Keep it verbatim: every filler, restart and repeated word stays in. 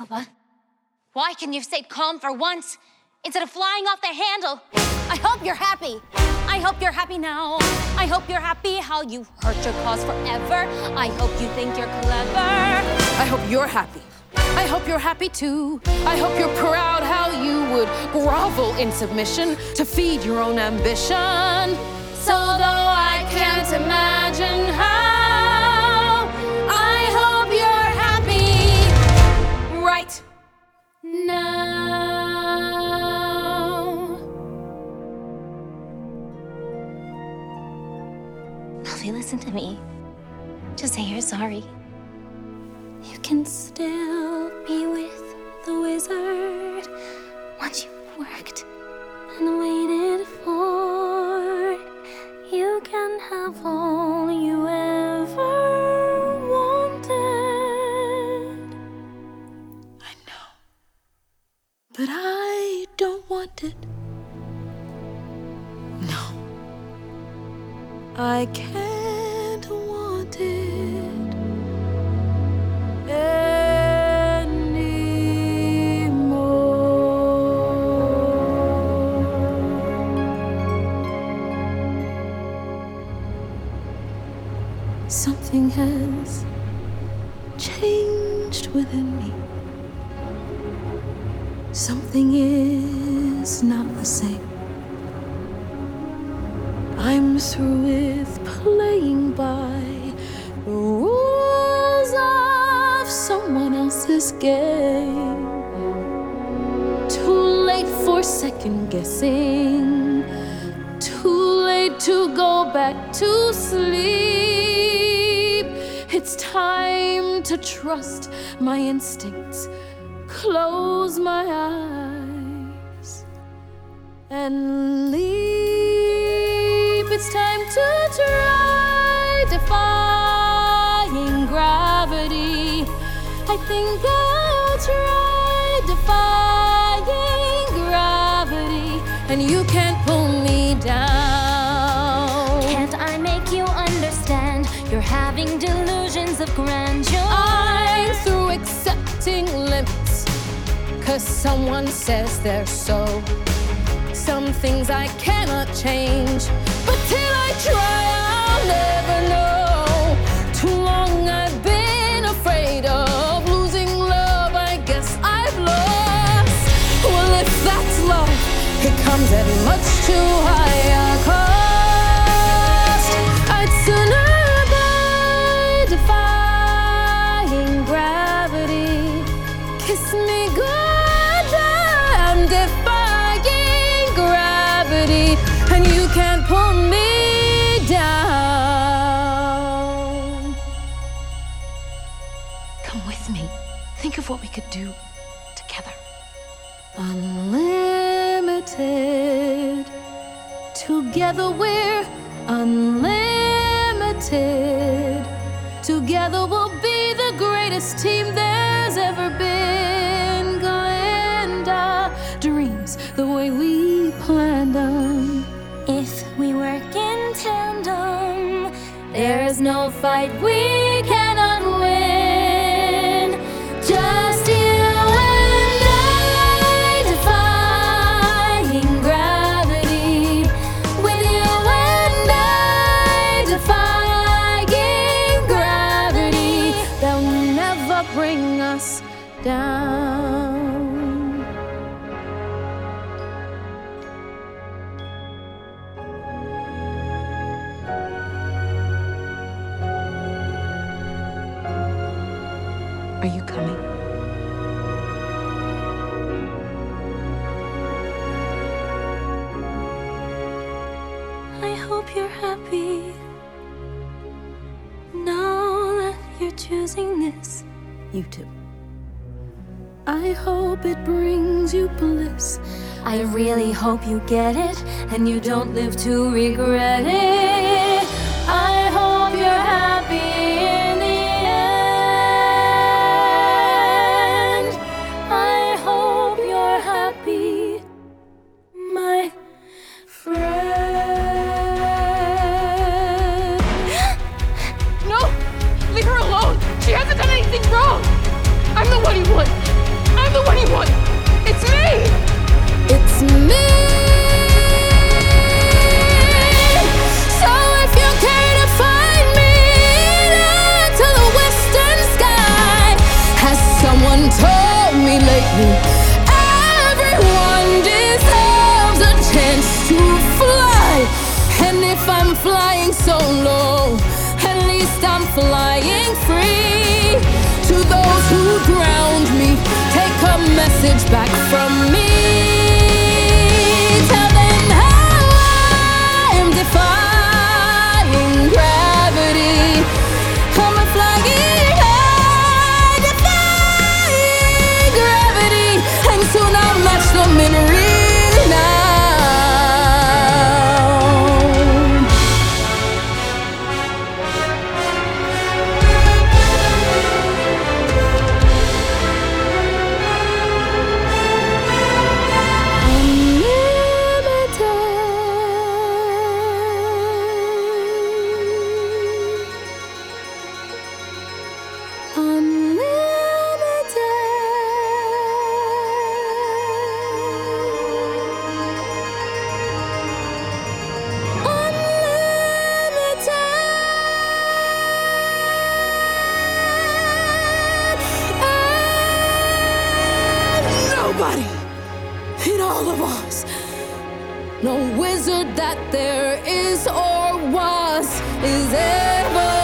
Elphaba, why can you stay calm for once instead of flying off the handle? I hope you're happy. I hope you're happy now. I hope you're happy how you hurt your cause forever. I hope you think you're clever. I hope you're happy. I hope you're happy too. I hope you're proud how you would grovel in submission to feed your own ambition. So though I can't imagine how, I hope you're happy right now. Elfie, listen to me. Just say you're sorry. You can still be with the wizard once you've worked and waited for. You can have all you ever wanted. I know, but I don't want it. No, I can't want it anymore. Something has changed within me. Something is not the same. I'm through with playing by the rules of someone else's game. Too late for second guessing. Too late to go back to sleep. It's time to trust my instincts. Close my eyes and leap. It's time to try defying gravity. I think I'll try defying gravity, and you can't pull me down. Can't I make you understand? You're having delusions of grandeur. I'm through accepting limits, 'cause someone says they're so. Some things I cannot change, but till I try, I'll never know. Too long I've been afraid of losing love. I guess I've lost. Well, if that's love, it comes at much too high a cost. I'd sooner die defying gravity. Kiss me goodbye, I'm defying gravity, and you can't pull me down. Come with me. Think of what we could do together. Unlimited. Together we're unlimited. Together we'll be the greatest team there's ever been. Glinda, dreams the way we planned them. If we work in tandem, there's no fight we cannot win. Just you and I defying gravity. With you and I defying gravity. They'll never bring us down. Are you coming? I hope you're happy now that you're choosing this. You too. I hope it brings you bliss. I really hope you get it and you don't live to regret it. I hope you're happy in the end. I hope you're happy, my friend. No! Leave her alone! She hasn't done anything wrong! I'm the one you want! someone. It's me. It's me. So if you care to find me to the western sky, has someone told me lately, everyone deserves a chance to fly. And if I'm flying solo, at least I'm flying free. To those who drowned me, take a message back from me. Tell them how I'm defying gravity. I'm a flying high, defying gravity. And soon I'll match them in renown. Nobody in all of Oz, no wizard that there is or was, is ever